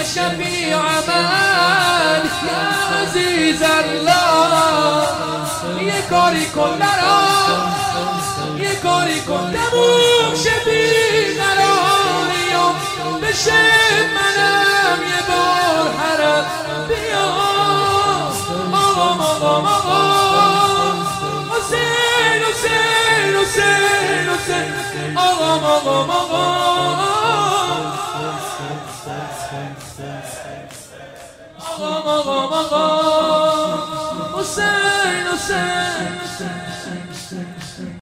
شفیع من یا عزیز الله یه کاری کن برام یه کاری کن تموم شبی قراری و بشه منم یه بار حرم بیام آقام آقام آقام حسین حسین حسین حسین آقام آقام آقام آقام آقام آقام حسین حسین